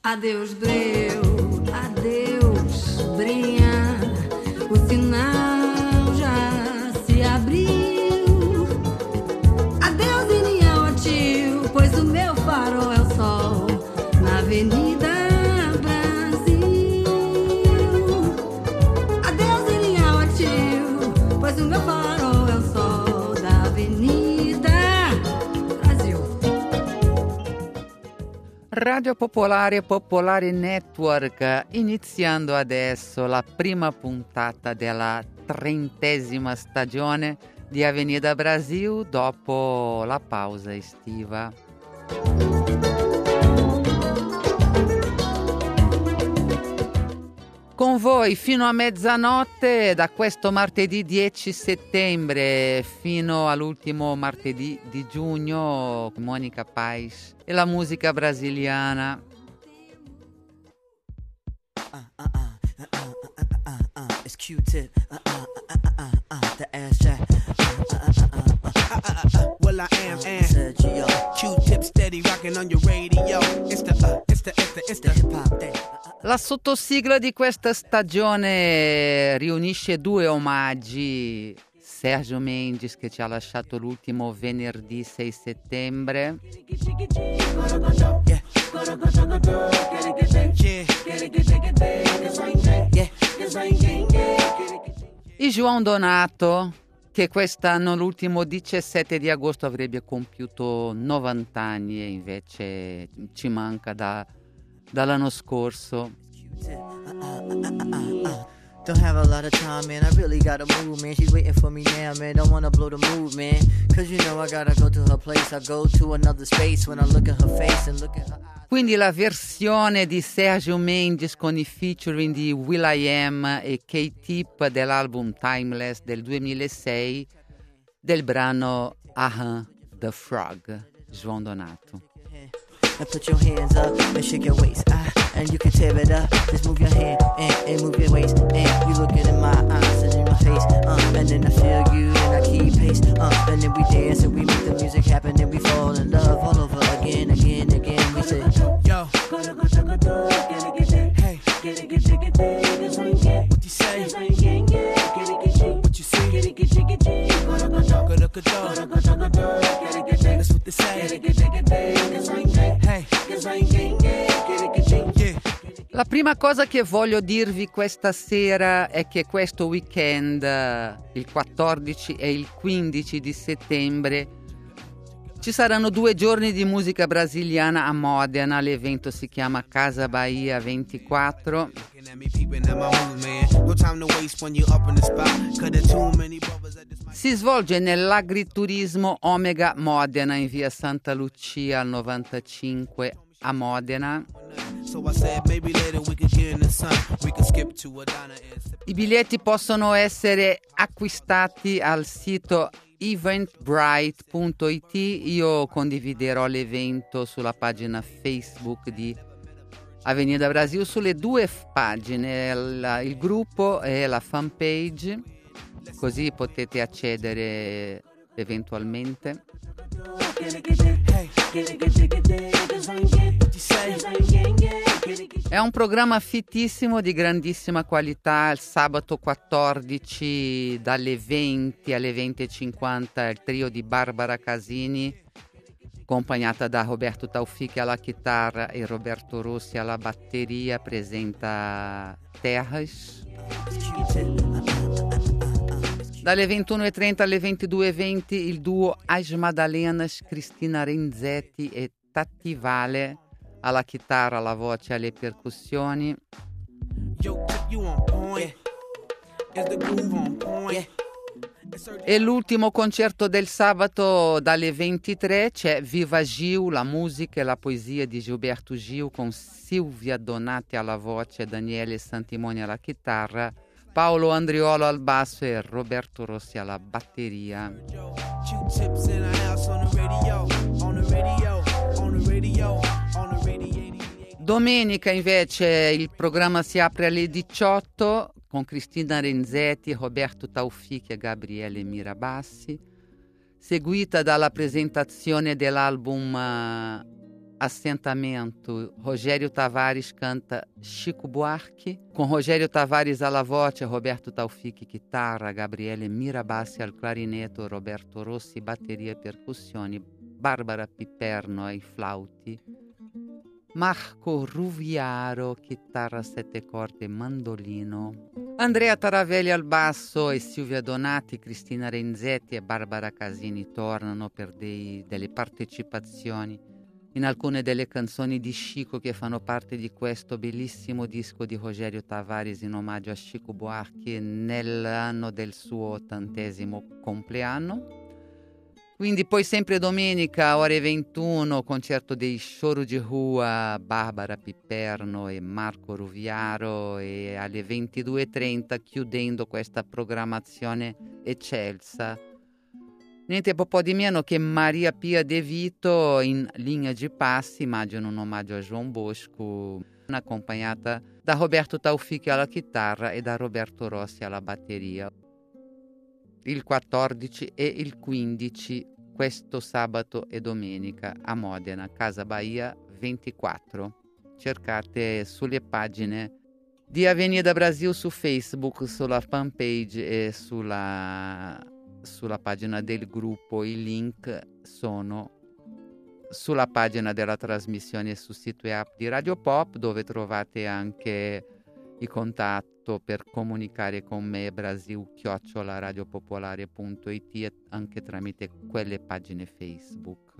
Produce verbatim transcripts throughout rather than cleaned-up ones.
Adeus, breu, adeus, brinha, o sinal já se abriu. Adeus, Inião, a tio, pois o meu farol é o sol na Avenida Brasil. Adeus, Inião, a tio, pois o meu farol é o sol da Avenida Brasil. Radio Popolare Popolare Network, iniziando adesso la prima puntata della trentesima stagione di Avenida Brasil dopo la pausa estiva. Con voi fino a mezzanotte da questo martedì dieci settembre fino all'ultimo martedì di giugno, Monica Pais e la musica brasiliana. Uh, uh, uh, uh, uh, uh, uh, uh, it's Q-Tip, uh, uh, uh, uh, uh, uh, the ass jack. Uh, uh, uh, uh, uh, uh, uh, uh, well, I am, and Sergio. Q-Tip steady rocking on your radio. It's the, uh, it's the, it's the, it's the hip hop day. La sottosigla di questa stagione riunisce due omaggi. Sergio Mendes, che ci ha lasciato l'ultimo venerdì sei settembre, e João Donato, che quest'anno, l'ultimo diciassette di agosto, avrebbe compiuto novanta anni e invece ci manca da, dall'anno scorso. Don't have a lot of time, man. I really gotta move, man. She's waiting for me now, man. Don't wanna blow the mood, man. Cause you know I gotta go to her place. I go to another space when I look at her face and look at her eyes. Quindi la versione di Sergio Mendes con i featuring di will.i.am e K-Tip dell'album Timeless del duemilasei del brano Ahan the Frog, João Donato. And put your hands up and shake your waist, ah, and you can tear it up. Just move your hand and, and move your waist, and you looking in my eyes and in my face, uh, and then I feel you and I keep pace, uh, and then we dance and we make the music happen and we fall in love all over again, again, again. We say, yo, hey, what you say? What you see? That's what they say. Hey. Yeah. La prima cosa che voglio dirvi questa sera è che questo weekend, il quattordici e il quindici di settembre, ci saranno due giorni di musica brasiliana a Modena. L'evento si chiama Casa Bahia ventiquattro. Si svolge nell'agriturismo Omega Modena in via Santa Lucia al novantacinque a Modena. I biglietti possono essere acquistati al sito eventbrite punto it. Io condividerò l'evento sulla pagina Facebook di Avenida Brasil, sulle due pagine, il, il gruppo e la fanpage, così potete accedere eventualmente. È un programma fittissimo di grandissima qualità. Il sabato quattordici dalle venti alle venti e cinquanta il trio di Barbara Casini, accompagnata da Roberto Taufik alla chitarra e Roberto Rossi alla batteria, presenta Terras. Dalle ventuno e trenta alle ventidue e venti il duo As Madalenas, Cristina Renzetti e Tatti Vale alla chitarra, alla voce e alle percussioni. E l'ultimo concerto del sabato dalle ventitré c'è Viva Gil, la musica e la poesia di Gilberto Gil con Silvia Donati alla voce, Daniele Santimoni alla chitarra, Paolo Andriolo al basso e Roberto Rossi alla batteria. Domenica invece il programma si apre alle diciotto con Cristina Renzetti, Roberto Taufik e Gabriele Mirabassi, seguita dalla presentazione dell'album Assentamento, Rogério Tavares canta Chico Buarque, com Rogério Tavares alla voce, Roberto Taufik chitarra, Gabriele Mirabassi al clarinetto, Roberto Rossi batteria e percussioni, Barbara Piperno ai flauti, Marco Ruviaro chitarra a sette corde e mandolino, Andrea Taravelli al basso e Silvia Donati, Cristina Renzetti e Barbara Casini tornano per dei, delle partecipazioni in alcune delle canzoni di Chico che fanno parte di questo bellissimo disco di Rogério Tavares in omaggio a Chico Buarque nell'anno del suo ottantesimo compleanno. Quindi poi sempre domenica ore ventuno concerto dei Choro de Rua, Barbara Piperno e Marco Ruviaro, e alle ventidue e trenta chiudendo questa programmazione eccelsa niente po' di meno che Maria Pia De Vito in Linea di Passi, immagino un omaggio a João Bosco, accompagnata da Roberto Taufik alla chitarra e da Roberto Rossi alla batteria. Il quattordici e il quindici, questo sabato e domenica a Modena, Casa Bahia ventiquattro. Cercate sulle pagine di Avenida Brasil su Facebook, sulla fanpage e sulla... sulla pagina del gruppo. I link sono sulla pagina della trasmissione su sito e app di Radio Pop, dove trovate anche il contatto per comunicare con me, brasil chiocciola radiopopolare punto it, e anche tramite quelle pagine Facebook.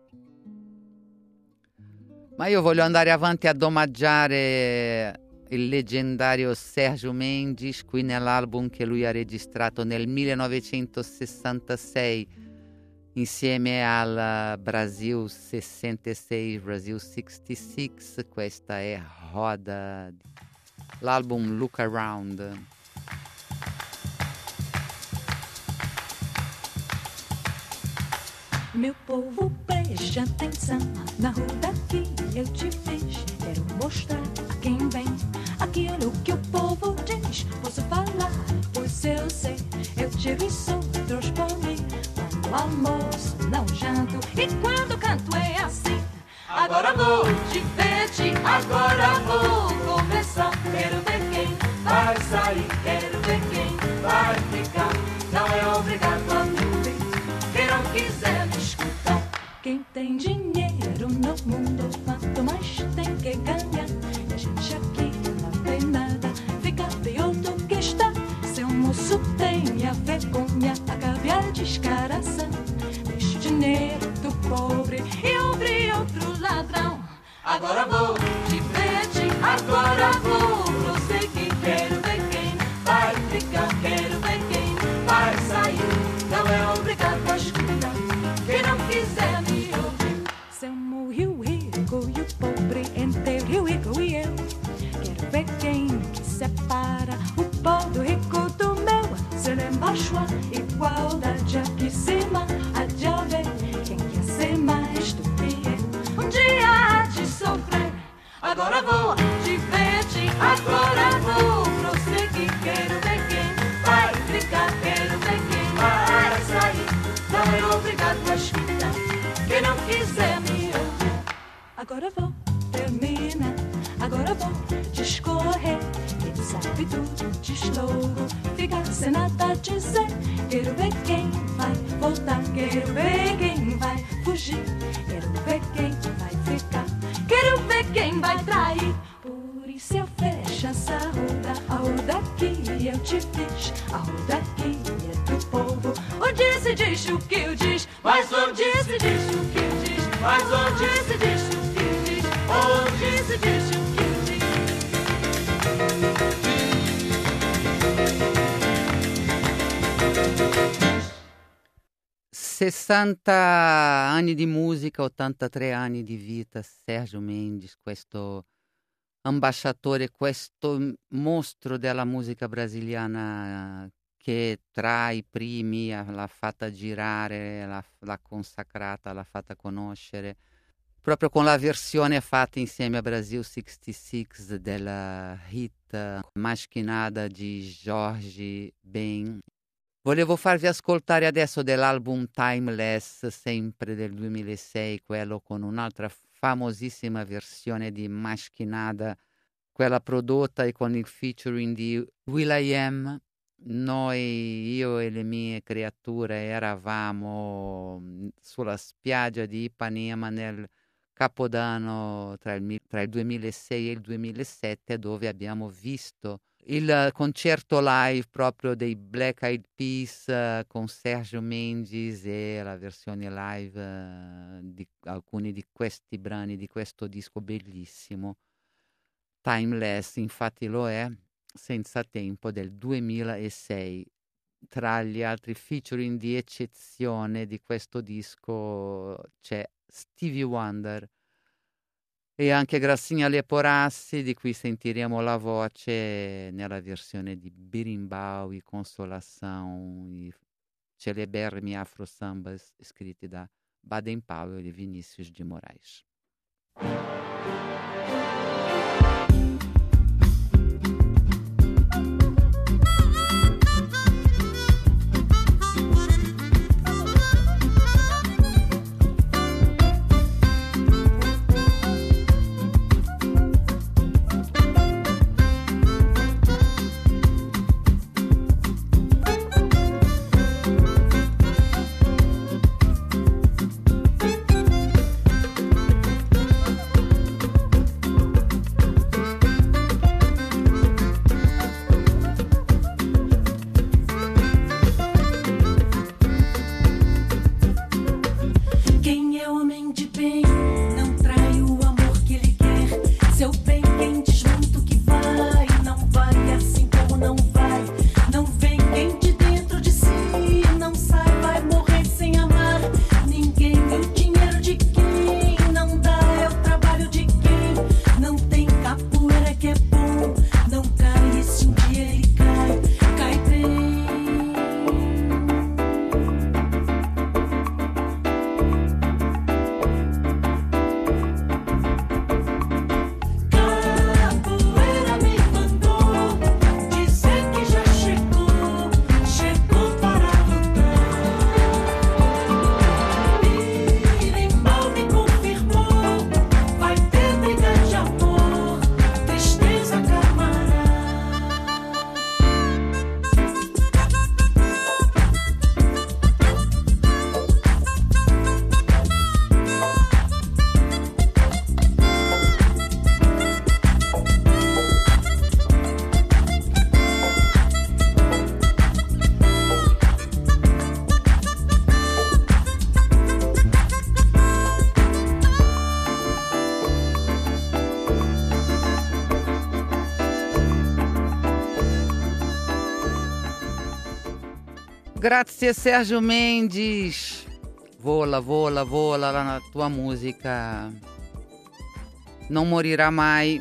Ma io voglio andare avanti ad omaggiare il leggendario Sergio Mendes, qui nell'album che lui ha registrato nel millenovecentosessantasei insieme al Brasil sessantasei, Brasil sessantasei, questa è Roda, l'album Look Around. Meu povo, preste atenção, na roda que eu te fiz, quero mostrar a quem vem aquilo que o povo diz. Posso falar, pois eu sei, eu tive outros por mim. Quando almoço, não janto, e quando canto é assim. Agora vou divertir, agora vou começar. Quero ver quem vai sair, quero ver quem vai ficar. Não é obrigado a ouvir, quem não quiser me escutar. Quem tem dinheiro no mundo, quanto mais tem que ganhar. E a gente aqui não tem nada, fica pior do que está. Seu moço tem a vergonha, acabe a descaração. Deixe o dinheiro do pobre e ouvre outro ladrão. Agora vou divertir, agora vou prosseguir. Quero ver quem vai ficar, quero ver quem vai sair. Não é obrigado a escutar, quem não quiser me ouvir. Somos Rio Rico e o pobre entre Rio Rico e eu. Quero ver quem que separa o pobre rico do meu. Se lá embaixo há igualdade, aqui em cima há de haver quem quer ser mais do que eu. Um dia há de sofrer. Agora vou divertir, agora vou prosseguir. Quero ver quem vai ficar, quero ver quem vai sair. Não é obrigado a escutar, quem não quiser me ouvir. Agora vou terminar, agora vou discorrer. Quem sabe tudo diz logo, fica sem nada a dizer. Quero ver quem vai voltar, quero ver quem vai fugir. Quero ver quem vai ficar, quero ver quem vai trair. Por isso eu fecho essa roda, a roda que eu te fiz. A roda que é do povo, onde se diz o que eu diz. Mas onde se diz o que eu diz. Mas onde se diz o que eu diz. Onde se diz o que eu diz. sessanta anni di musica, ottantatré anni di vita, Sergio Mendes, questo ambasciatore, questo mostro della musica brasiliana che tra i primi l'ha fatta girare, l'ha, l'ha consacrata, l'ha fatta conoscere, proprio con la versione fatta insieme a Brasil sessantasei della hit Mais Que Nada di Jorge Ben. Volevo farvi ascoltare adesso dell'album Timeless, sempre del duemilasei, quello con un'altra famosissima versione di Maschinada, quella prodotta e con il featuring di will.i.am. Noi, io e le mie creature, eravamo sulla spiaggia di Ipanema nel Capodanno tra il, tra il duemilasei e il duemilasette, dove abbiamo visto il concerto live proprio dei Black Eyed Peas uh, con Sergio Mendes e la versione live uh, di alcuni di questi brani di questo disco bellissimo, Timeless, infatti lo è, senza tempo, del duemilasei. Tra gli altri featuring di eccezione di questo disco c'è Stevie Wonder e anche Gracinia Leporassi, di cui sentiremo la voce nella versione di Berimbau e Consolação, i celeberrimi afro sambas scritti da Baden Powell e Vinícius de Moraes. Grazie Sergio Mendes, vola, vola, vola, la tua musica non morirà mai.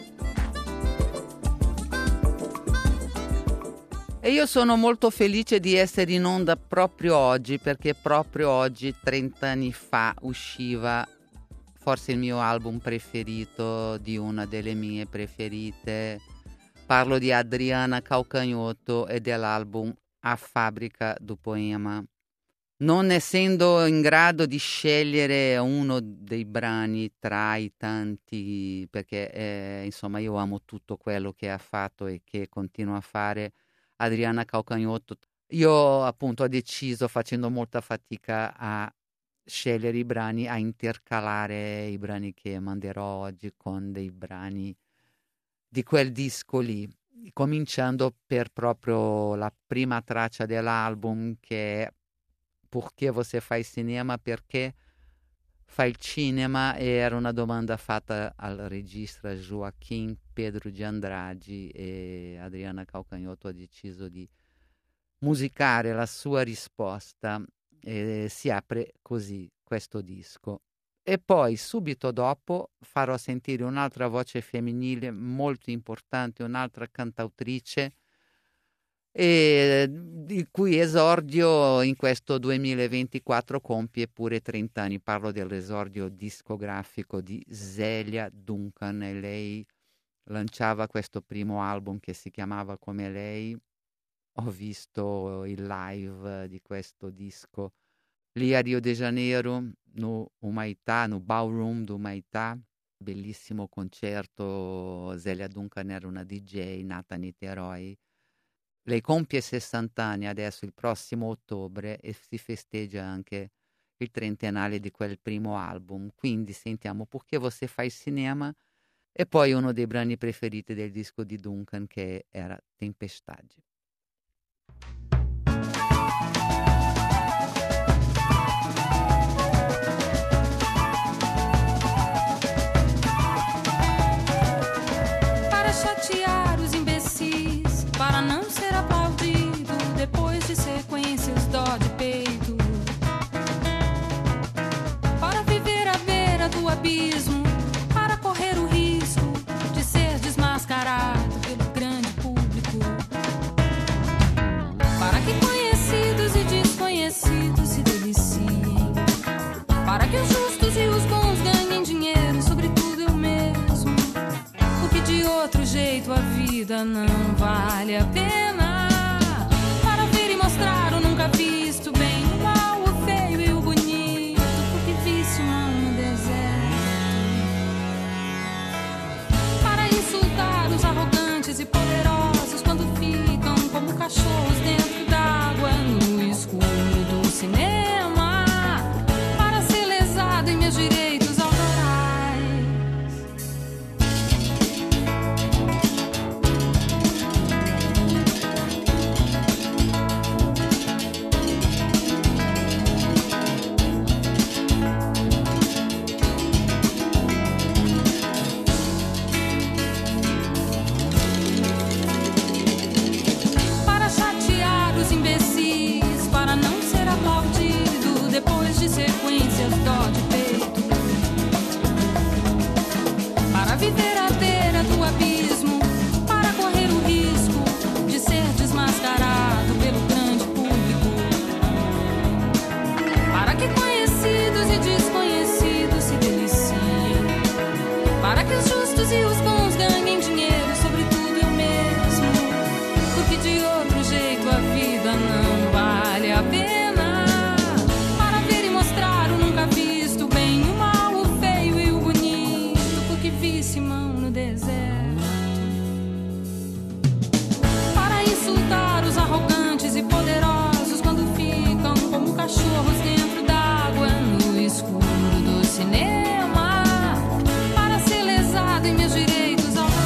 E io sono molto felice di essere in onda proprio oggi, perché proprio oggi, trent'anni fa, usciva forse il mio album preferito, di una delle mie preferite. Parlo di Adriana Calcanhoto e dell'album A Fábrica do Poema. Non essendo in grado di scegliere uno dei brani tra i tanti, perché eh, insomma io amo tutto quello che ha fatto e che continua a fare Adriana Calcanhoto, io appunto ho deciso, facendo molta fatica, a scegliere i brani, a intercalare i brani che manderò oggi con dei brani di quel disco lì, cominciando per proprio la prima traccia dell'album, che è Perché você faz cinema, perché fai il cinema, e era una domanda fatta al regista Joaquim Pedro de Andrade, e Adriana Calcanhoto ha deciso di musicare la sua risposta, e si apre così questo disco. E poi subito dopo farò sentire un'altra voce femminile molto importante, un'altra cantautrice, e il cui esordio in questo duemilaventiquattro compie pure trenta anni. Parlo dell'esordio discografico di Zélia Duncan, e lei lanciava questo primo album che si chiamava come lei. Ho visto il live di questo disco lì a Rio de Janeiro no Humaitá, no ballroom do Humaitá. Bellissimo concerto. Zélia Duncan era una D J nata a Niterói. Lei compie sessanta anni adesso il prossimo ottobre e si festeggia anche il trentennale di quel primo album. Quindi sentiamo Perché Você Faz Cinema e poi uno dei brani preferiti del disco di Duncan, che era Tempestade. Para chatear os imbecis, para não ser aplaudido depois de sequências dó de peito, para viver à beira do abismo, para correr o risco de ser desmascarado pelo grande público, para que conhecidos e desconhecidos se deliciem, para que os justos e os bons ganhem dinheiro, sobretudo eu mesmo, porque de outro jeito a vida não vale a pena, para ver e mostrar o nunca visto, bem, o mal, o feio e o bonito, porque vício não no deserto, para insultar os arrogantes e poderosos quando ficam como cachorros dentro d'água no escuro do cinema, para ser lesado em meus direitos autorais. Para chatear os imbecis, para não ser aplaudido depois de sequências dó de peito, para viver à beira do abismo, para correr o risco de ser desmascarado pelo grande público, para que conhecidos e desconhecidos se deliciem, para que os justos e os bons ganhem dinheiro, sobretudo eu mesmo, porque de outro jeito a vida não vale a pena, para ver e mostrar o nunca visto, o bem, o mal, o feio e o bonito, porque vício mão no deserto, para insultar os arrogantes e poderosos quando ficam como cachorros dentro d'água no escuro do cinema, para ser lesado em meus direitos autorais.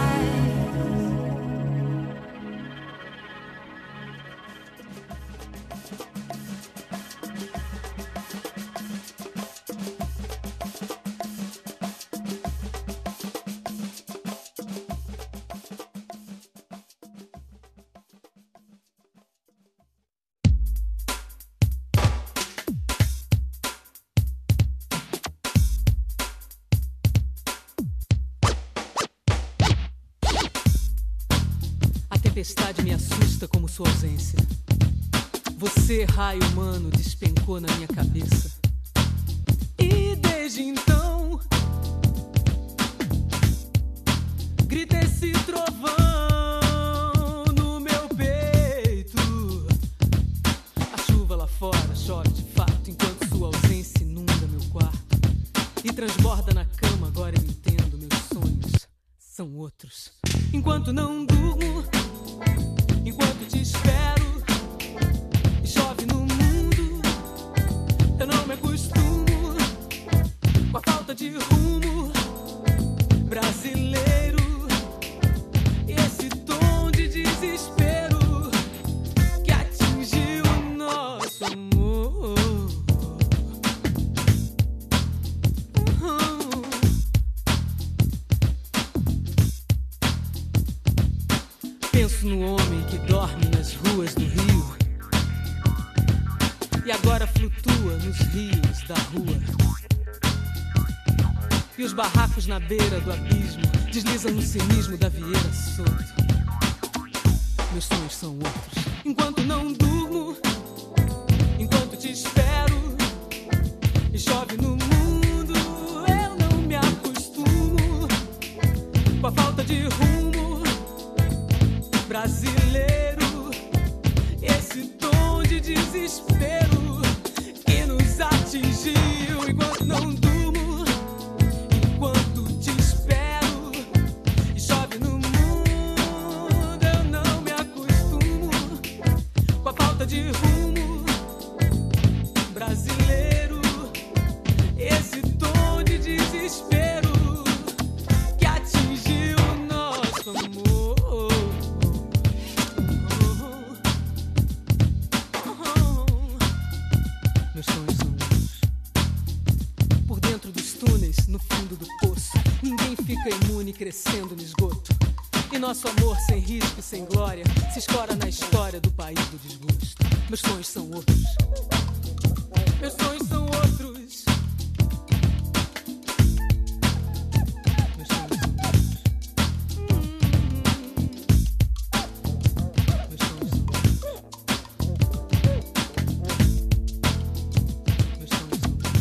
A tempestade me assusta como sua ausência. Você, raio humano, despencou na minha cabeça. E desde então grita esse trovão no meu peito. A chuva lá fora chove de fato, enquanto sua ausência inunda meu quarto e transborda na cama. Agora eu entendo, meus sonhos são outros. Enquanto não durmo, enquanto te espero, e chove no mundo, eu não me acostumo com a falta de rumo brasileiro, e esse tom de desespero que atingiu o nosso amor. Uhum. Penso no homem que dorme nas ruas do Rio e agora flutua nos rios da rua. E os barracos na beira do abismo deslizam no cinismo da Vieira Soto. Meus sonhos são outros. Enquanto não durmo, enquanto te espero, e chove no mundo, eu não me acostumo com a falta de rumo brasileiro, esse tom de desespero que nos atingiu. crescendo no esgoto. E nosso amor sem risco e sem glória se escora na história do país do desgosto. Meus sonhos são outros. Meus sonhos são outros. Meus sonhos são outros. Meus sonhos são outros. Meus sonhos são outros.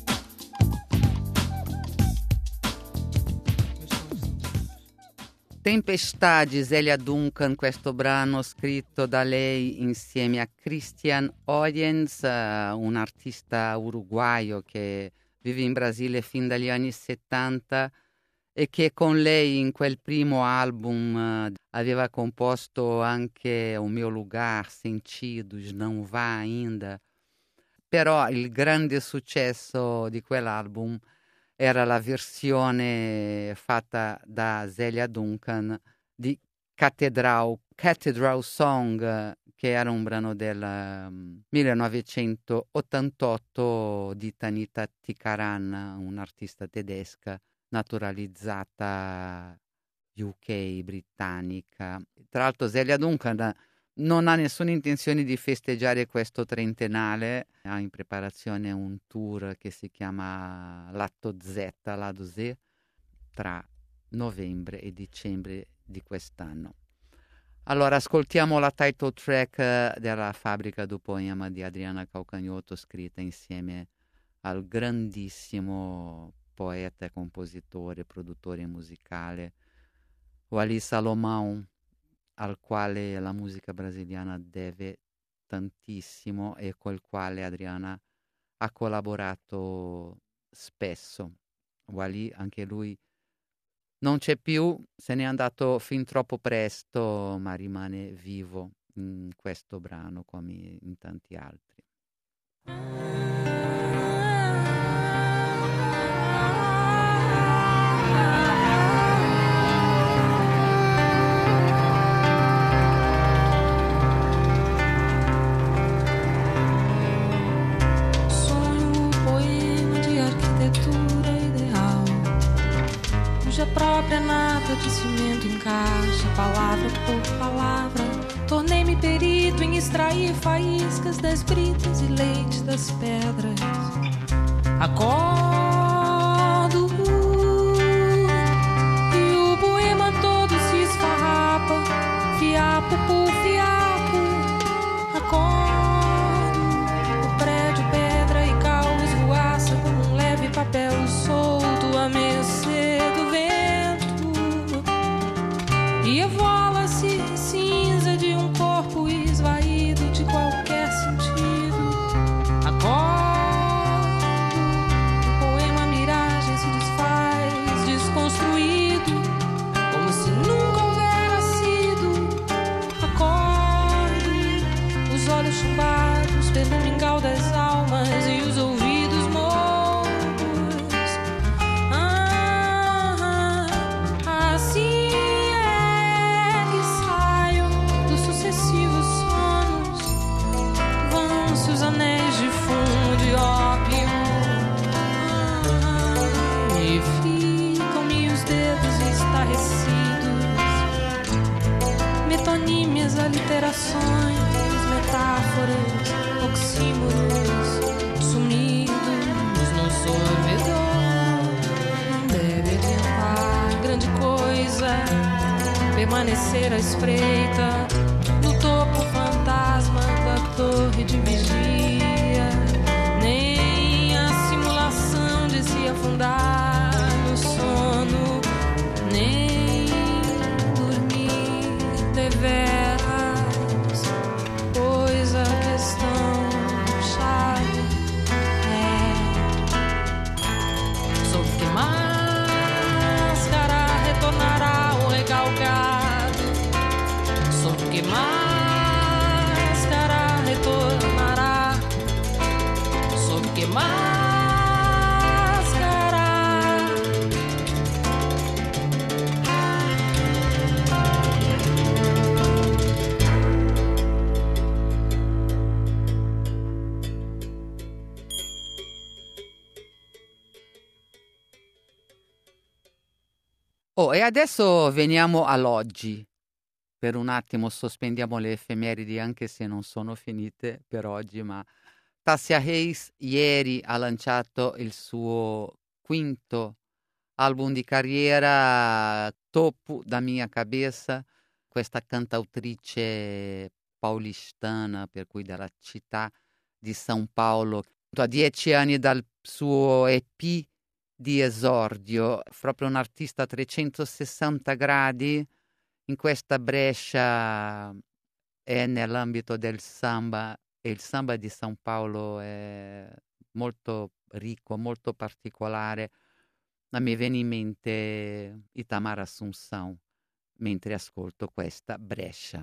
Tempestade, Zélia Duncan, questo brano scritto da lei insieme a Christian Oyens, un artista uruguaio che vive in Brasile fin dagli anni settanta e che con lei in quel primo album aveva composto anche O Meu Lugar, Sentidos, Não Vá Ainda. Però il grande successo di quell'album era la versione fatta da Zélia Duncan di Cathedral, Cathedral Song, che era un brano del um, millenovecentottantotto di Tanita Tikaram, un'artista tedesca naturalizzata U K, britannica. Tra l'altro Zélia Duncan non ha nessuna intenzione di festeggiare questo trentennale, ha in preparazione un tour che si chiama Lato Z, Lado Z, tra novembre e dicembre di quest'anno. Allora ascoltiamo la title track della Fabbrica do Poema di Adriana Calcanhoto, scritta insieme al grandissimo poeta, compositore, produttore musicale Wally Salomão, al quale la musica brasiliana deve tantissimo e col quale Adriana ha collaborato spesso. Wally, anche lui non c'è più, se n'è andato fin troppo presto, ma rimane vivo in questo brano come in tanti altri. Cuja própria nata de cimento encaixa palavra por palavra. Tornei-me perito em extrair faíscas das britas e leite das pedras. Acordo e o poema todo se esfarrapa, fiapo por fiapo. Acordo, o prédio, pedra e cal esvoaça como um leve papel solto a mercê do vento. E evola-se cinza de um corpo esvaído de qualquer sentido. Acordo, o poema miragem se desfaz, desconstruído, como se nunca houvera sido. Acordo, os olhos chumbados pelo mingau das almas e os ouvidos mortos. Ah, assim os anéis de fumo de ópio ah, e ficam-me os dedos estarrecidos, metonímias, aliterações, metáforas, oxímoros sumidos no sorvedor. Não deve adiantar grande coisa permanecer à espreita no topo fantasma da torre de vigia, nem a simulação de se afundar no sono, nem dormir deveras, pois a questão chave é sob que máscara retornará o recalcado, sob que máscara retornará Oh, e adesso veniamo all'oggi. Per un attimo sospendiamo le effemeridi, anche se non sono finite per oggi, ma Tassia Hayes ieri ha lanciato il suo quinto album di carriera, Topo da Mia Cabeça, questa cantautrice paulistana, per cui dalla città di San Paolo, a dieci anni dal suo E P di esordio, proprio un artista a trecentosessanta gradi. In questa Brescia è nell'ambito del samba, e il samba di San Paolo è molto ricco, molto particolare. A me viene in mente Itamar Assunção mentre ascolto questa Brescia.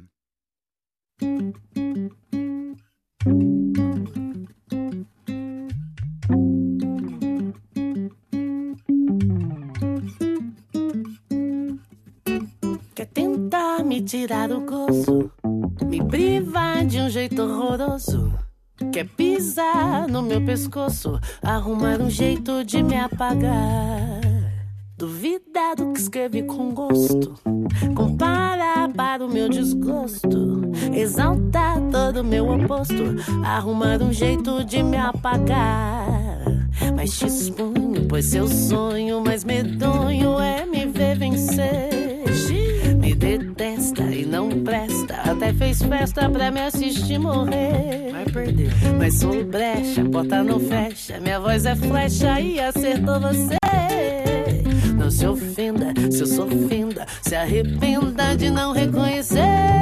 Quer tentar me tirar o gozo, me privar de um jeito horroroso. Quer pisar no meu pescoço, arrumar um jeito de me apagar. Duvidar do que escrevi com gosto, comparar para o meu desgosto, exaltar todo o meu oposto, arrumar um jeito de me apagar. Mas te exponho, pois seu sonho mais medonho é me ver vencer. Me detesta e não presta, até fez festa pra me assistir morrer. Vai perder. Mas sou brecha, porta não fecha, minha voz é flecha e acertou você. Não se ofenda, se eu sou fenda, se arrependa de não reconhecer.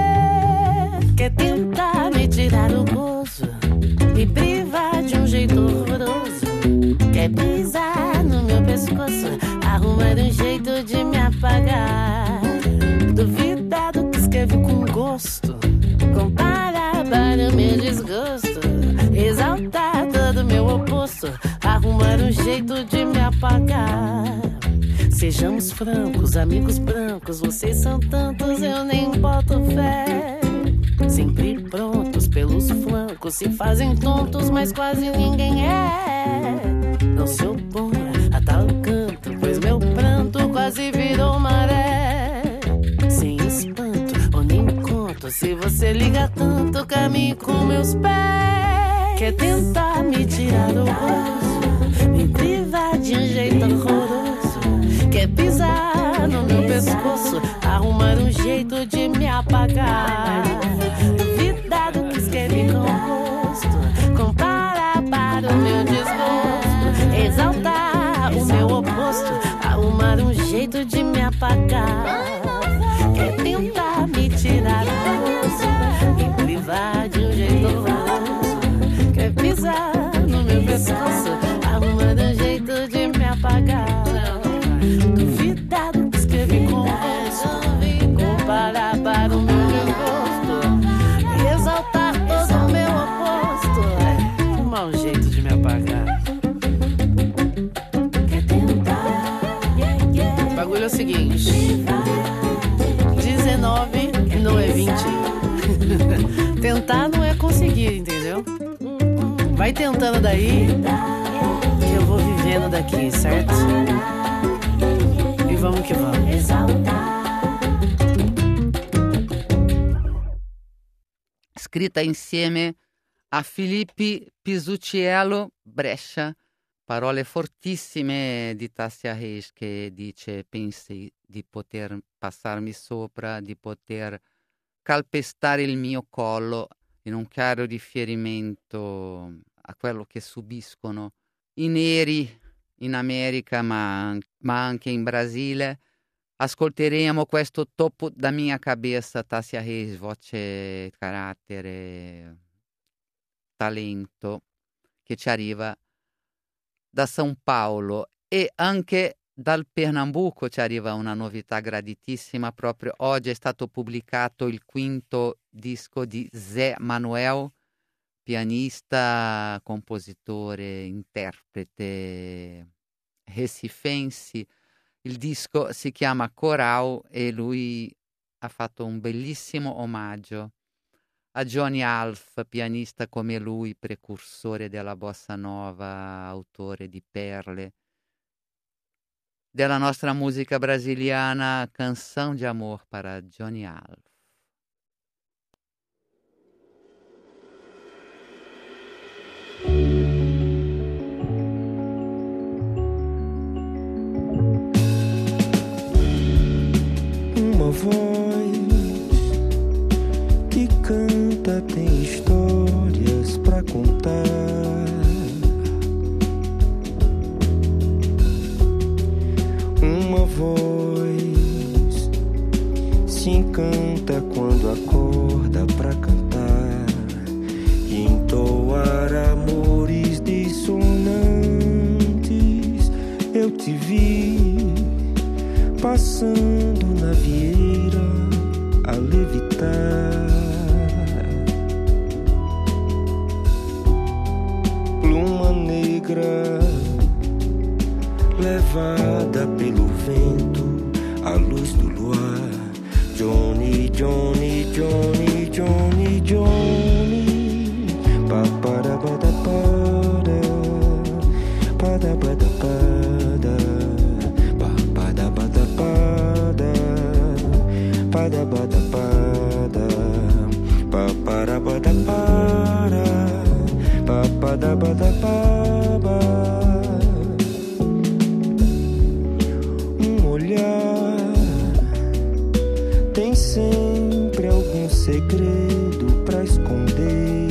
Quer tentar me tirar o gozo, me privar de um jeito horroroso. Quer pisar no meu pescoço, arrumar um jeito de me apagar. Duvidar do que escrevi com gosto, comparar para o meu desgosto, exaltar todo o meu oposto, arrumar um jeito de me apagar. Sejamos francos, amigos brancos, vocês são tantos, eu nem boto fé. Sempre prontos pelos flancos, se fazem tontos, mas quase ninguém é. Não se oponha a tal canto, pois meu pranto quase virou maré. Sem espanto, ou nem conto, se você liga tanto, caminhe com meus pés. Quer tentar me tirar o gozo, me privar de um jeito horroroso. Quer pisar no meu pescoço, arrumar um jeito de me apagar. Duvidar do que escrevi com gosto, comparar para o meu desgosto, exaltar o meu oposto, arrumar um jeito de me apagar. Quer tentar me tirar o gosto, me privar de um jeito horroroso. Quer pisar no meu pescoço, arrumar um jeito de me apagar. Duvidar do que escrevi com gosto, comparar para o meu desgosto, exaltar todo o meu oposto, arrumar um jeito de me apagar. Quer tentar? O bagulho é o seguinte: dezenove não é vinte. Tentar não é conseguir, entendeu? Vai tentando daí, que eu vou vivendo daqui, certo? E vamos que vamos. Scritta insieme a Filippi Pisucciello, Brescia, parole fortissime di Tassia Hayes che dice: pensi di poter passarmi sopra, di poter calpestare il mio collo, in un chiaro riferimento a quello che subiscono i neri in America, ma, ma anche in Brasile. Ascolteremo questo Topo da Mia Cabeça, Tassia Hayes, voce, carattere, talento, che ci arriva da São Paulo, e anche dal Pernambuco ci arriva una novità graditissima. Proprio oggi è stato pubblicato il quinto disco di Zé Manuel, pianista, compositore, interprete recifense. Il disco si chiama Coral e lui ha fatto un bellissimo omaggio a Johnny Alf, pianista come lui, precursore della bossa nova, autore di perle. della nostra musica brasiliana, Canção de Amor para Johnny Alves. Uma voz que canta tem histórias pra contar. Uma voz se encanta quando acorda pra cantar e entoar amores dissonantes. Eu te vi passando na vieira a levitar. Pluma negra levada pelo vento, à luz do luar. Johnny, Johnny, Johnny, Johnny, Johnny. Pa para bada para, pada bada pada, pa pada bada pada, pada bada pada, pa para bada para, pa pada bada pada. Tem sempre algum segredo pra esconder.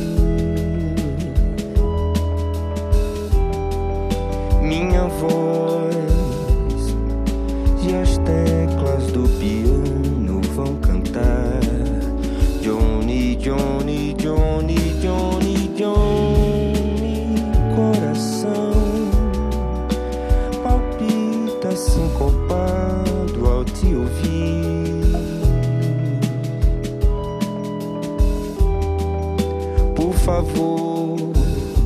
Minha voz e as teclas do piano vão cantar. Johnny, Johnny, Johnny, Johnny, Johnny. Coração palpita sincopado ao te ouvir. Por favor,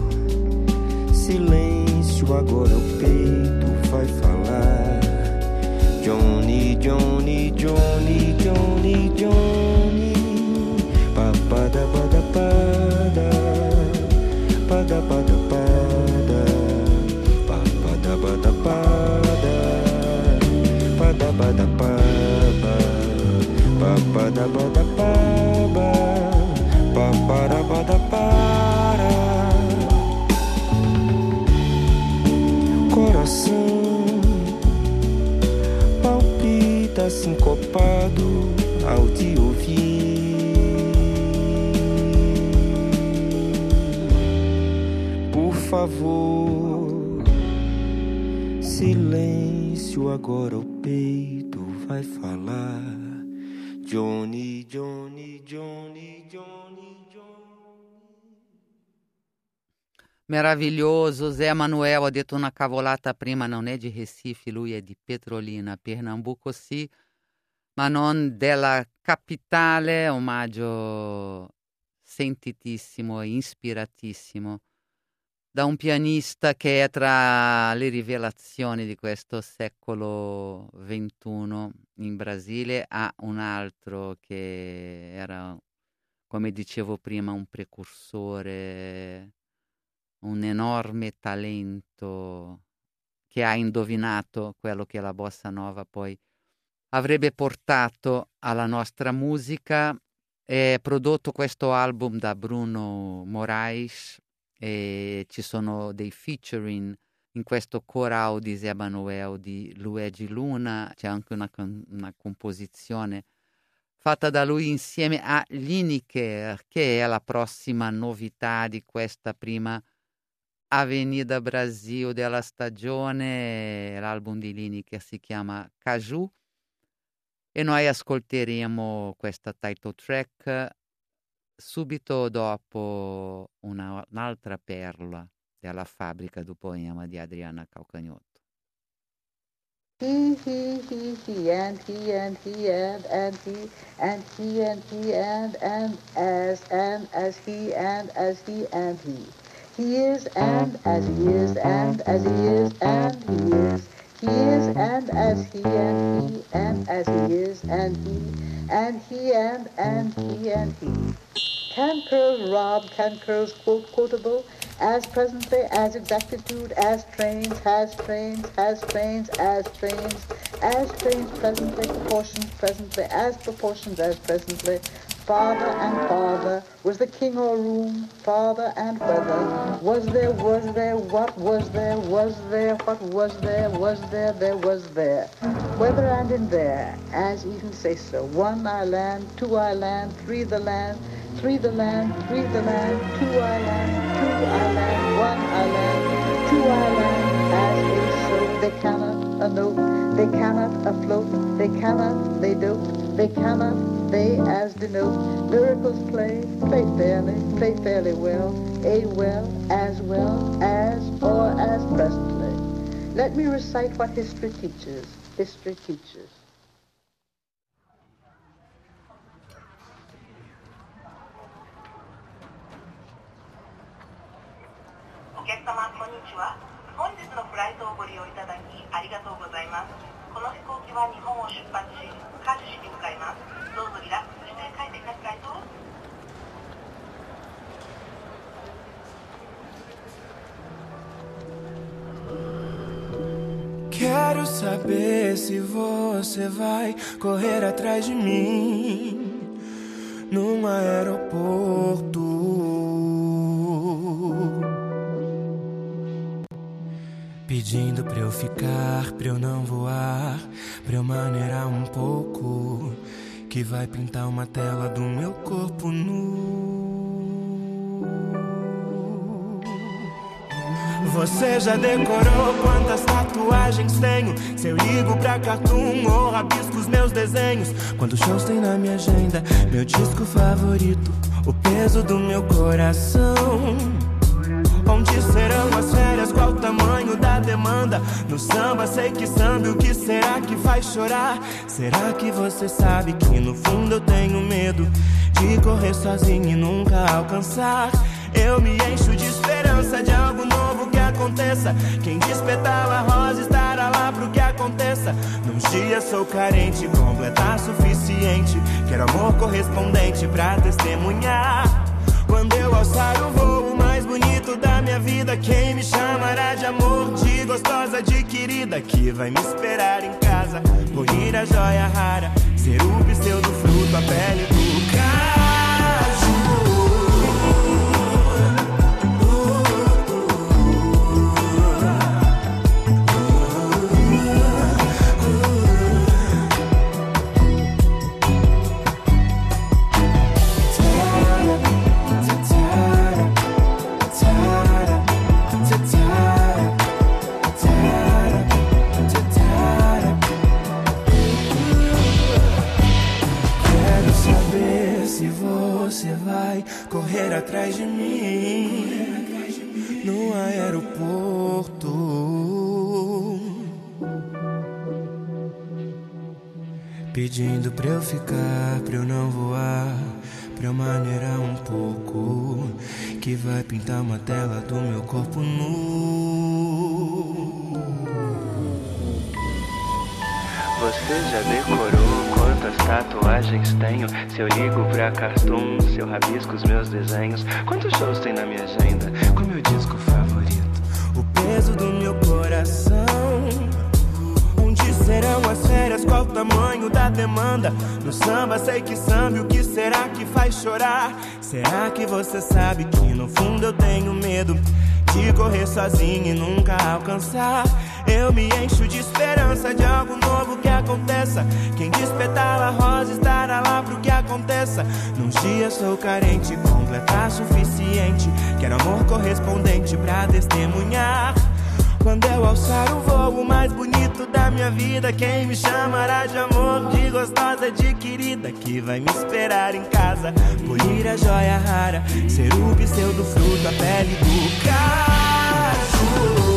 silêncio, agora o peito vai falar. Johnny, Johnny, Johnny, Johnny, Johnny. Papada pada pada, pada pada pada, papada pada pada, pada pada pada, papada pada pada, papada pada para. Coração palpita sincopado ao te ouvir. Por favor, silêncio, agora o peito vai falar. Johnny, Johnny, Johnny, Johnny, Johnny. Meraviglioso, Zé Manuel ha detto una cavolata prima, non è di Recife, lui è di Petrolina, Pernambuco sì, ma non della capitale. Omaggio sentitissimo e ispiratissimo da un pianista che è tra le rivelazioni di questo secolo ventuno in Brasile, a un altro che era, come dicevo prima, un precursore, un enorme talento che ha indovinato quello che la bossa nova poi avrebbe portato alla nostra musica. È prodotto questo album da Bruno Moraes e ci sono dei featuring in questo Coral di Zé Manuel di Luigi Luna. C'è anche una, una composizione fatta da lui insieme a Lineker, che è la prossima novità di questa prima Avenida Brasil della stagione. L'album di Lineker si chiama Caju e noi ascolteremo questa title track subito dopo una, un'altra perla della fabbrica do poema di Adriana Calcagnotto. He, he, he, he, and he, and he, and, and he, and he, and he, and, and, as, and, as he, and, as he, and he. He is, and, as he is, and, as he is, and he is. He is, and, as he, and he, and, as he is, and he, and he, and, and he, and he. Can curls rob, can curls quote quotable, as presently, as exactitude, as trains, has trains, has trains, as trains, as trains presently, proportions presently, as proportions, as presently, father and father, was the king or room, father and whether, was there, was there, what was there, was there, what was there, was there, there was there, whether and in there, as even say so, one I land, two I land, three the land, three the land, three the land, two I land, two I land, one I land, two I land, as is so, they cannot a note, they cannot afloat, they cannot, they dote, they cannot, they as denote, miracles play, play fairly, play fairly well, a well, as well, as, or as presently. Let me recite what history teaches, history teaches. お客様こんにちは。本日のフライトをご利用いただきありがとうございます。この飛行機は日本を出発し、カジュ市に向かいます。どうぞリラックスして帰ってくださいと。 Quero saber se você vai correr atrás de mim num aeroporto, pedindo pra eu ficar, pra eu não voar, pra eu maneirar um pouco, que vai pintar uma tela do meu corpo nu. Você já decorou quantas tatuagens tenho? Se eu ligo pra cartoon ou rabisco os meus desenhos? Quantos shows tem na minha agenda? Meu disco favorito, o peso do meu coração. Onde serão as férias? Qual o tamanho da demanda? No samba sei que samba, o que será que faz chorar? Será que você sabe que no fundo eu tenho medo de correr sozinho e nunca alcançar? Eu me encho de esperança de algo novo que aconteça. Quem diz petala rosa estará lá pro que aconteça. Num dia sou carente, completar suficiente. Quero amor correspondente pra testemunhar. Quando eu alçar o voo mais bonito da minha vida, quem me chamará de amor, de gostosa, de querida, que vai me esperar em casa, polir a joia rara, ser o pseudo fruto, a pele do caju. Correr atrás de mim no aeroporto, pedindo pra eu ficar, pra eu não voar, pra eu maneirar um pouco, que vai pintar uma tela do meu corpo nu. Você já decorou quantas tatuagens tenho? Se eu ligo pra cartoon, se eu rabisco os meus desenhos? Quantos shows tem na minha agenda? Qual meu disco favorito? O peso do meu coração. Onde serão as férias? Qual o tamanho da demanda? No samba sei que samba, o que será que faz chorar? Será que você sabe que no fundo eu tenho medo de correr sozinho e nunca alcançar? Eu me encho de esperança de algo novo que aconteça. Quem despetar a rosa estará lá pro que aconteça. Num dia sou carente, completar suficiente. Quero amor correspondente pra testemunhar. Quando eu alçar o voo mais bonito da minha vida, quem me chamará de amor, de gostosa, de querida, que vai me esperar em casa, polir a joia rara, ser o pseudo fruto, a pele do caju.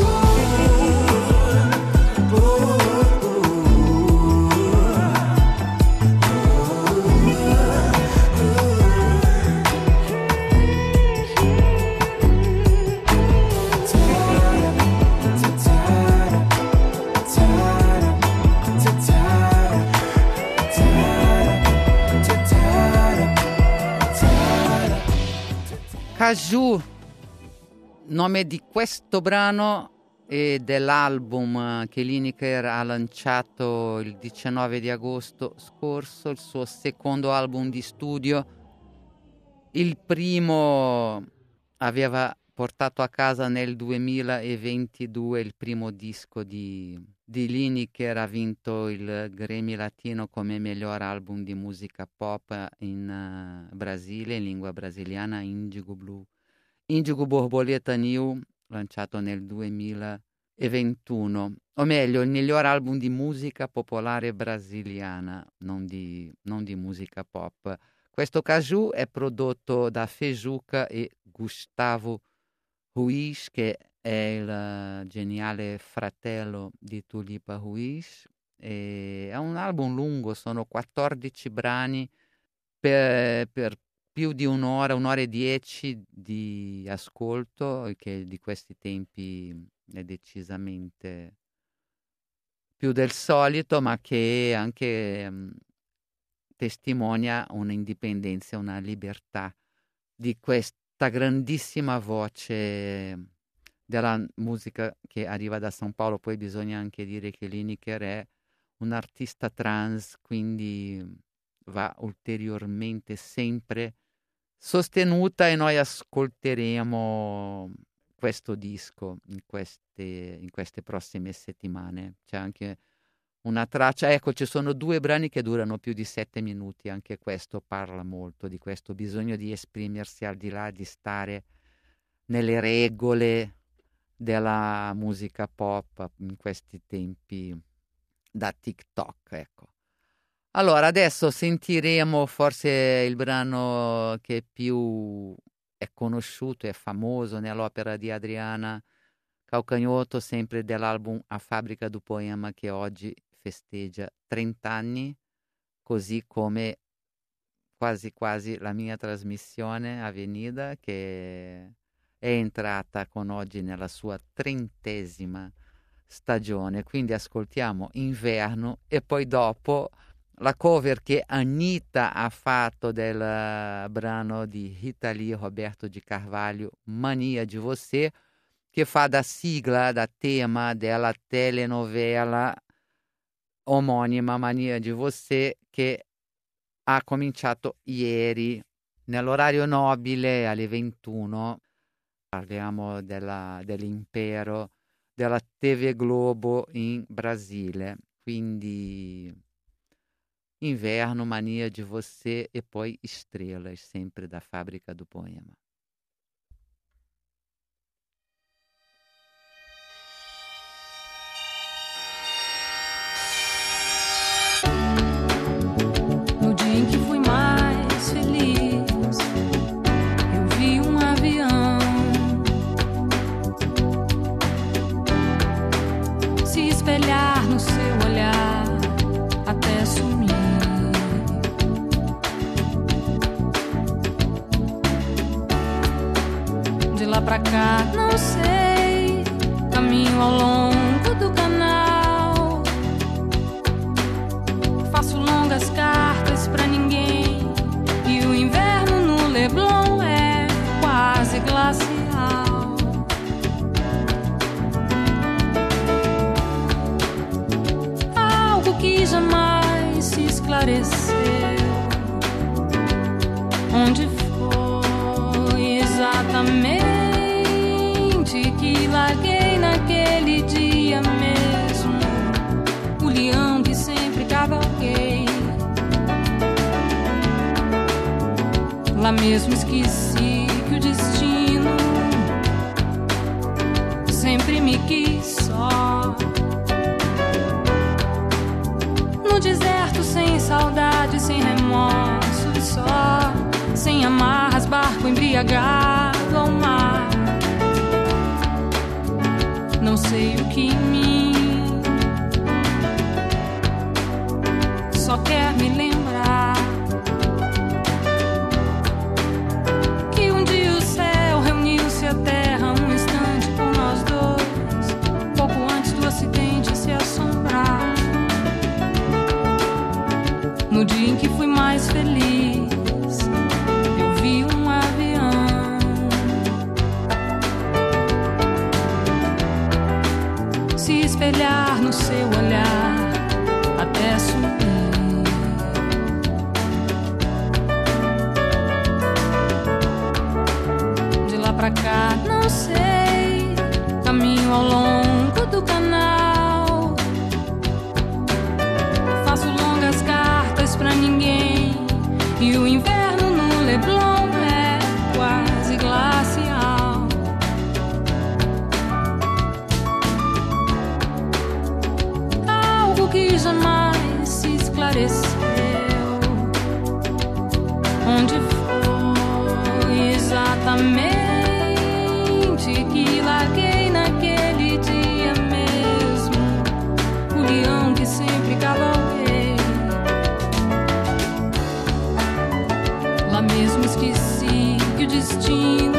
Caju, nome di questo brano e dell'album che Lineker ha lanciato il diciannove di agosto scorso, il suo secondo album di studio. Il primo aveva portato a casa nel duemilaventidue il primo disco di, di Lineker, ha vinto il Grammy Latino come miglior album di musica pop in uh, Brasile, in lingua brasiliana, Indigo Blue. Indigo Borboleta New, lanciato nel duemilaventuno, o meglio, il miglior album di musica popolare brasiliana, non di, non di musica pop. Questo Caju è prodotto da Fejuca e Gustavo Ruiz, che è il geniale fratello di Tulipa Ruiz. E è un album lungo, sono quattordici brani per, per più di un'ora, un'ora e dieci di ascolto, che di questi tempi è decisamente più del solito, ma che anche mh, testimonia un'indipendenza, una libertà di questa grandissima voce della musica che arriva da San Paolo. Poi bisogna anche dire che Lineker è un artista trans, quindi va ulteriormente sempre sostenuta, e noi ascolteremo questo disco in queste, in queste prossime settimane. C'è anche una traccia, ecco, ci sono due brani che durano più di sette minuti, anche questo parla molto di questo bisogno di esprimersi al di là di stare nelle regole della musica pop in questi tempi da TikTok, ecco. Allora, adesso sentiremo forse il brano che più è conosciuto e famoso nell'opera di Adriana Calcanhoto, sempre dell'album A Fábrica do Poema, che oggi festeggia trenta anni, così come quasi quasi la mia trasmissione Avenida, che è entrata con oggi nella sua trentesima stagione. Quindi ascoltiamo Inverno e poi dopo la cover che Anitta ha fatto del brano di Rita Lee e Roberto de Carvalho, Mania de Você, che fa da sigla, da tema della telenovela omonima Mania de Você, che ha cominciato ieri nell'orario nobile alle ventuno. Parliamo della, dell'impero della T V Globo in Brasile. Quindi Inverno, Mania de Você e poi Estrelas, sempre da Fábrica do Poema. No dia em que fui mais feliz, eu vi um avião se espelhar no seu olhar até sumir. De lá pra cá, não sei, caminho ao longo do canal, faço longas cartas pra ninguém, e o inverno no Leblon é quase glacial. Algo que jamais se esclareceu, onde foi exatamente que larguei naquele dia mesmo o leão que sempre cavalguei. Lá mesmo esqueci que o destino sempre me quis só, no deserto sem saudade, sem remorso e só, sem amarras, barco embriagado ao mar. Não sei o que em mim só quer me lembrar que um dia o céu reuniu-se à terra um instante por nós dois, pouco antes do acidente se assombrar. No dia em que fui mais feliz, eu vi um avião espelhar no seu olhar até sumir. De lá pra cá, não sei, caminho ao longo do canal, faço longas cartas pra ninguém, e o inverno no Leblon é quase glacial. Algo que jamais se esclareceu. Onde foi exatamente que larguei naquele dia mesmo o leão que sempre cavalguei? Lá mesmo esqueci que o destino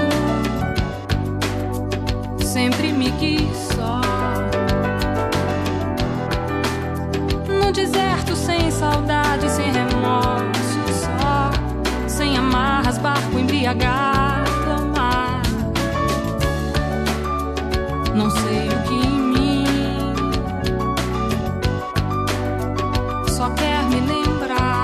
sempre me quis só. No deserto sem saudade, sem remorso, só, sem amarras, barco embriagado ao mar. Não sei o que em mim só quer me lembrar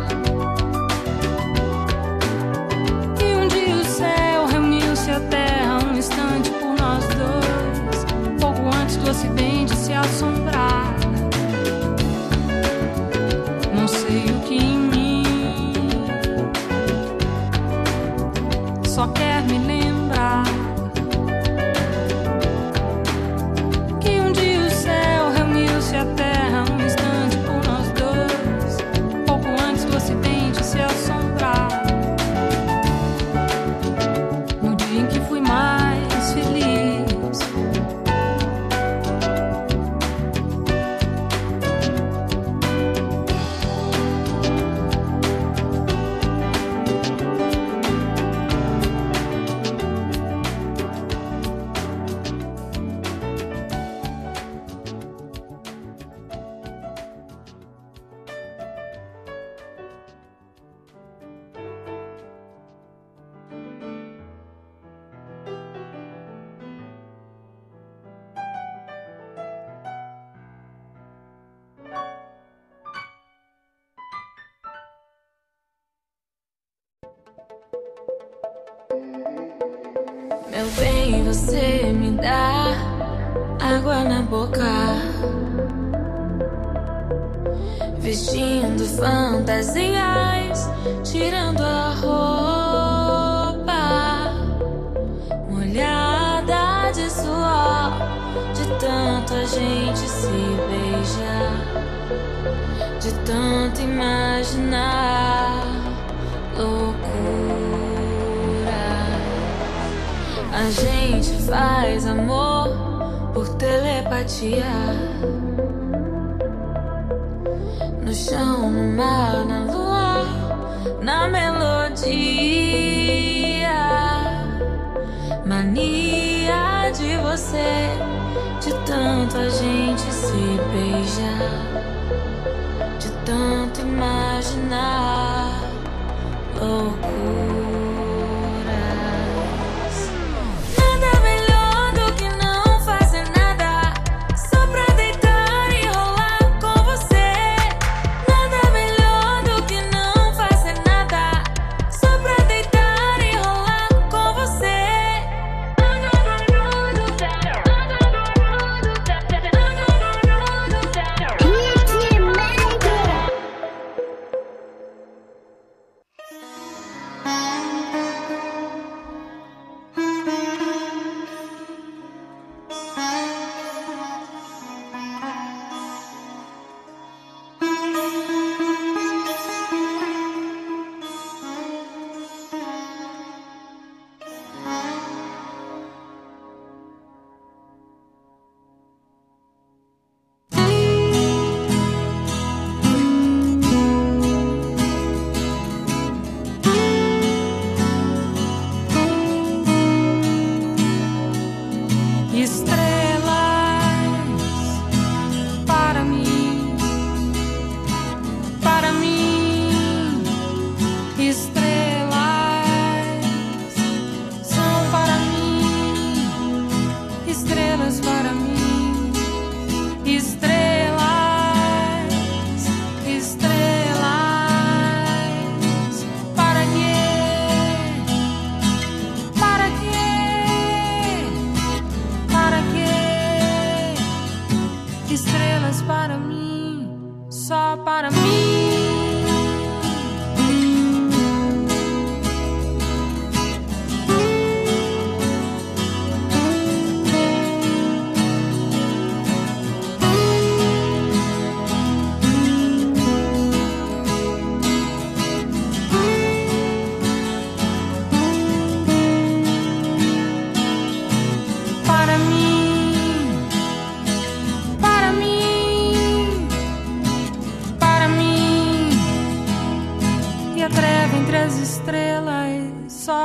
que um dia o céu reuniu-se à terra um instante por nós dois, pouco antes do ocidente se assombrar. Não sei o que em mim só quer me lembrar que um dia o céu reuniu-se à terra um instante por nós dois, pouco antes do ocidente se assombrar. No dia em que fui mais feliz, meu bem, você me dá água na boca, vestindo fantasias, tirando a roupa molhada de suor, de tanto a gente se beijar, de tanto imaginar loucura. A gente faz amor por telepatia, no chão, no mar, na lua, na melodia. Mania de você, de tanto a gente se beijar, de tanto imaginar loucura. Thank you.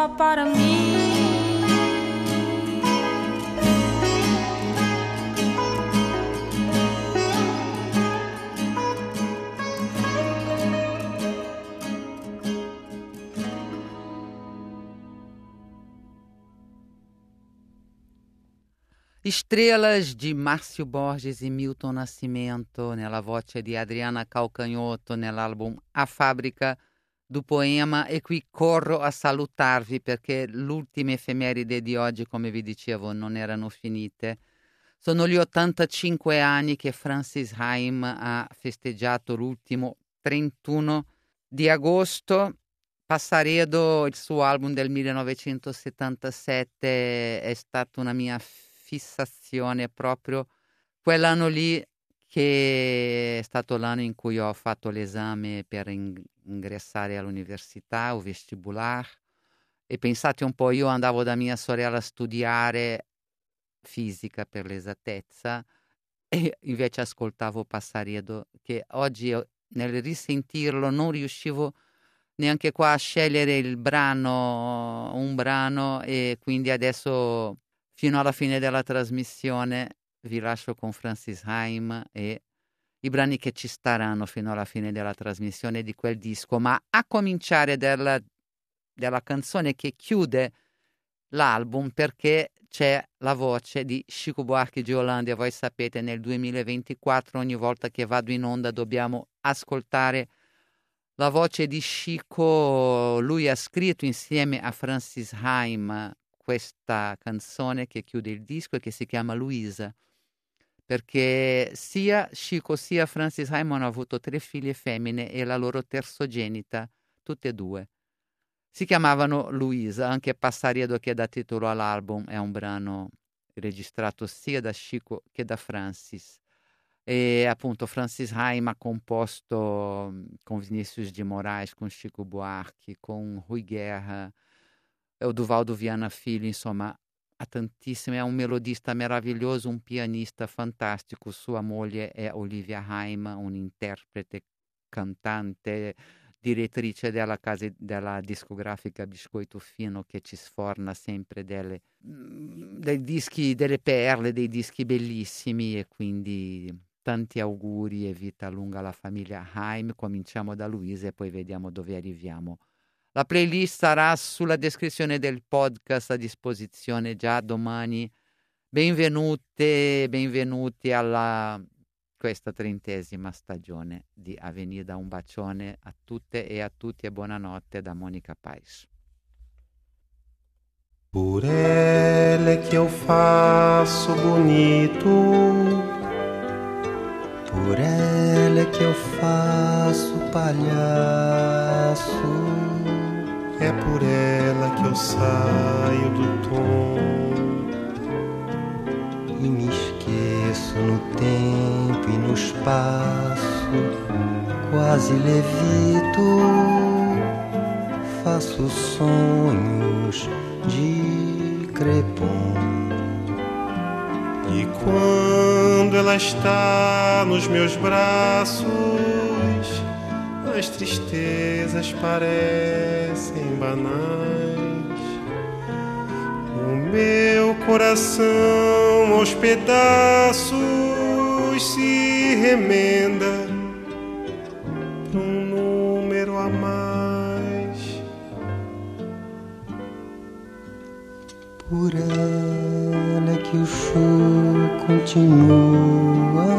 só para mim. Estrelas di Márcio Borges e Milton Nascimento, nella voce di Adriana Calcanhoto, nell'album A Fabbrica do Poema. E qui corro a salutarvi perché l'ultima effemeride di oggi, come vi dicevo, non erano finite. Sono gli ottantacinque anni che Francis Haim ha festeggiato, l'ultimo trentuno di agosto. Passaredo, il suo album del millenovecentosettantasette, è stata una mia fissazione, proprio quell'anno lì, che è stato l'anno in cui ho fatto l'esame per ing- ingressare all'università, o vestibular, e pensate un po', io andavo da mia sorella a studiare fisica, per l'esattezza, e invece ascoltavo Passaredo, che oggi io, nel risentirlo, non riuscivo neanche qua a scegliere il brano, un brano, e quindi adesso fino alla fine della trasmissione vi lascio con Francis Haim e i brani che ci staranno fino alla fine della trasmissione di quel disco, ma a cominciare dalla, dalla canzone che chiude l'album, perché c'è la voce di Chico Buarque di Holanda. Voi sapete, nel duemilaventiquattro ogni volta che vado in onda dobbiamo ascoltare la voce di Chico. Lui ha scritto insieme a Francis Haim questa canzone che chiude il disco e che si chiama Louisa, perché sia Chico sia Francis Haim hanno avuto tre figlie femmine e la loro terzogenita, tutte e due, si chiamavano Louisa. Anche Passaredo, che dà titolo all'album, è un brano registrato sia da Chico che da Francis. E appunto Francis Haim ha composto con Vinícius de Moraes, con Chico Buarque, con Rui Guerra, o Duvaldo Viana Filho, insomma, ha tantissime. È un melodista meraviglioso, un pianista fantastico. Sua moglie è Olivia Haim, un'interprete, cantante, direttrice della, casa, della discografica Biscoito Fino, che ci sforna sempre delle, dei dischi, delle perle, dei dischi bellissimi. E quindi tanti auguri e vita lunga alla famiglia Haim. Cominciamo da Luisa e poi vediamo dove arriviamo. La playlist sarà sulla descrizione del podcast, a disposizione già domani. Benvenute, benvenuti alla questa trentesima stagione di Avenida. Un bacione a tutte e a tutti e buonanotte da Monica Pais. Por ela é que eu faço bonito, por ela é que eu faço palhaço. É por ela que eu saio do tom e me esqueço no tempo e no espaço. Quase levito, faço sonhos de crepom. E quando ela está nos meus braços, as tristezas parecem banais. O meu coração aos pedaços se remenda pra um número a mais. Por ela é que o show continua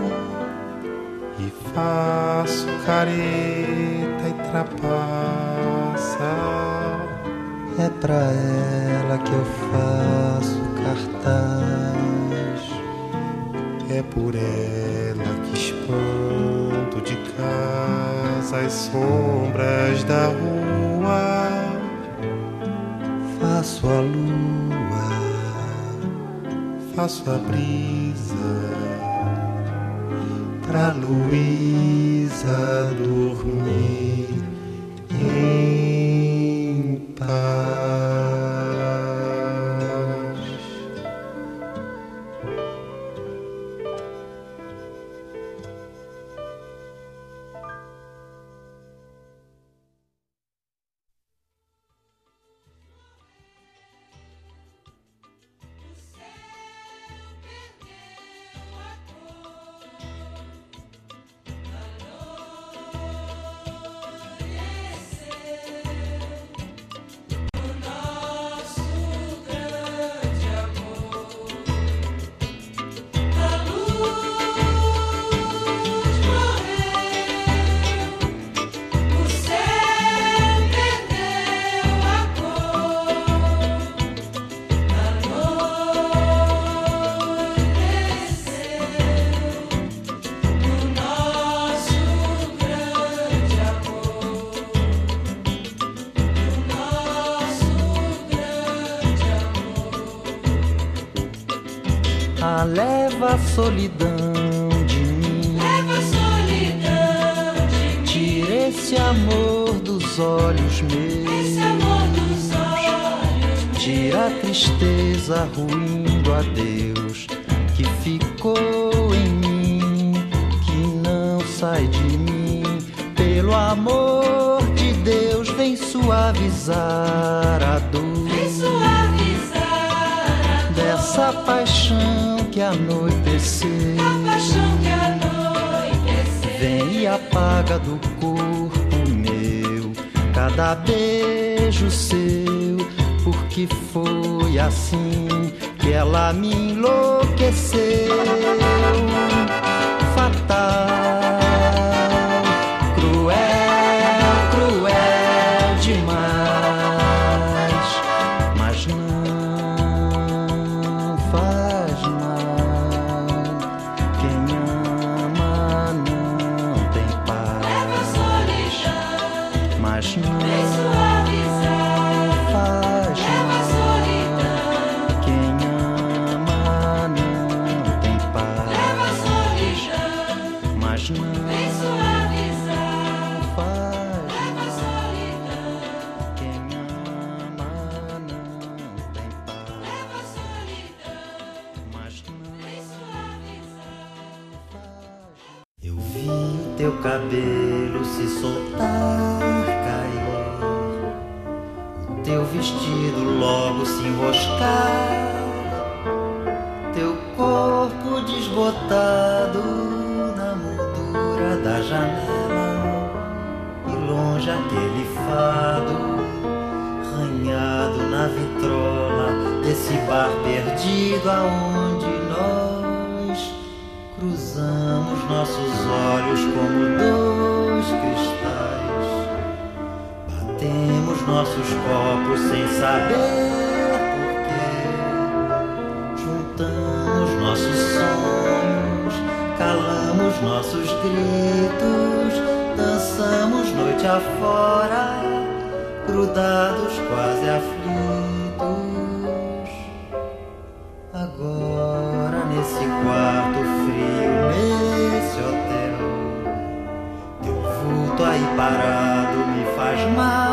e faço careta e trapaça. É pra ela que eu faço cartaz. É por ela que espanto de casa as sombras da rua. Faço a lua, faço a brisa pra Luísa dormir em paz. Calma, leva a solidão de mim. Leva a solidão de mim. Tira esse amor dos olhos meus. Esse amor dos olhos. Tira a tristeza ruindo a Deus que ficou em mim, que não sai de mim. Pelo amor de Deus, vem suavizar a dor. Vem suavizar a dor dessa paixão que anoiteceu. A paixão que anoiteceu. Vem e apaga do corpo meu cada beijo seu, porque foi assim que ela me enlouqueceu. Fatal, cruel, cruel demais, mas não faz mal. Quem ama não tem paz. Leva a solidão, mas não vem suavizar. faz Leva a solidão, Quem ama não tem paz. leva a solidão, Mas não vem suavizar. faz Leva a mal. solidão, Quem ama não tem paz. leva a solidão, Mas não vem suavizar. Eu vi o teu cabelo se soltar, cair, o teu vestido logo se enroscar, teu corpo desbotado na moldura da janela, e longe aquele fado ranhado na vitrola desse bar perdido aonde nós cruzamos nossos olhos como dois cristais, batemos nossos copos sem saber porquê, juntamos nossos sonhos, calamos nossos gritos, dançamos noite afora, grudados quase aflitos. Agora nesse quarto frio, nesse hotel, teu vulto aí parado me faz mal.